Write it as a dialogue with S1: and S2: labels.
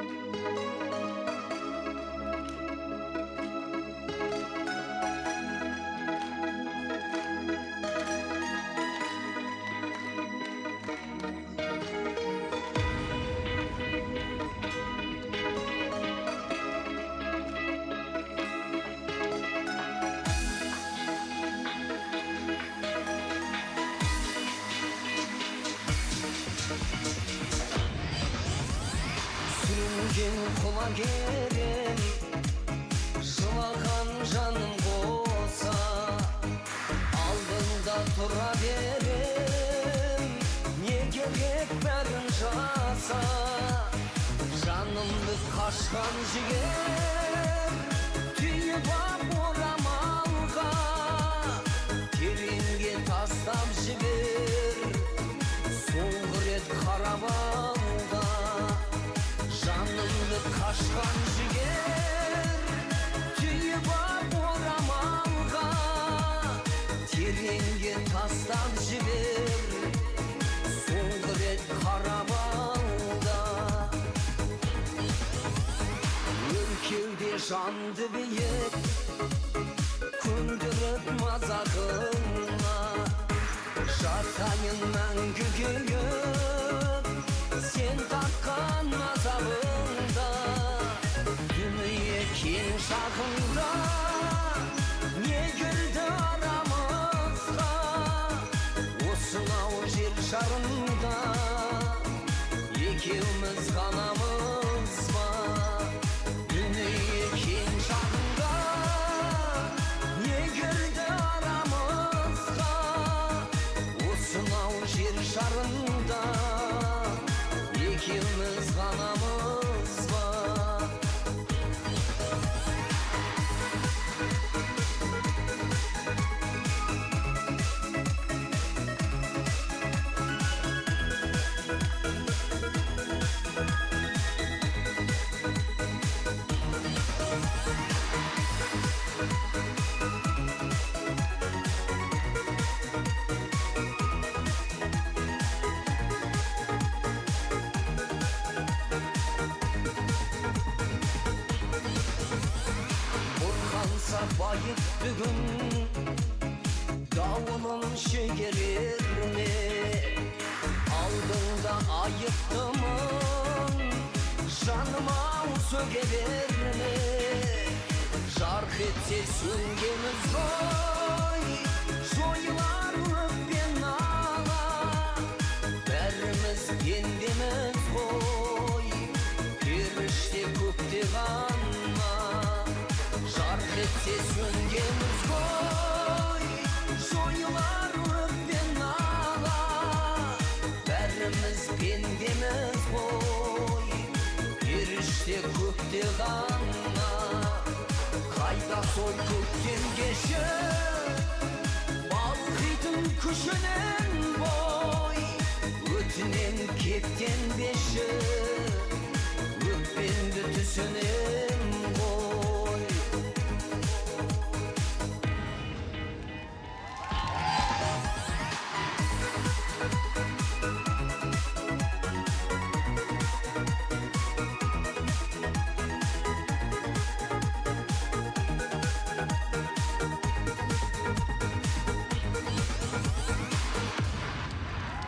S1: Sürünген құлагерім, жылаған жаным болса, алдыңда тұра берем, не керек бәрін жаса. Жанымды қашқан жігер, түйіп ап орамалға, тереңге тастап жібер, соңғы рет қарап алда. Жанымды қашқан жігер, түйіп ап орамалға, тереңге тастап жібер, соңғы рет қарап алда. Өркеуде жанды биік, көндіріп мазағыңа, жатайын мәңгі күйіп, сен тартқан азабыңда. Дүние кең шағында, не кірді арамызға, осынау жер шарында екеуміз ғанамыз ба. Дүние кең шағында, не кірді арамызға, осынау жер шарында екеуміз ғанамыз ба. Байып бүгін дауылын шегерер ме? Алдыңда айыптымын, жаным-ау сөге берме. Жарқ етсе сөнгеміз ғой, жойылар өкпен ала. Бәріміз пендеміз ғой, періште көкте ғана. Жарқ етсе сөнгеміз ғой, жойылар өкпен ала. Бәріміз пендеміз ғой, періште көкте ғана. Қайда сол көктен кешіп, балқитын күшінен бой, өтінен кектен беші.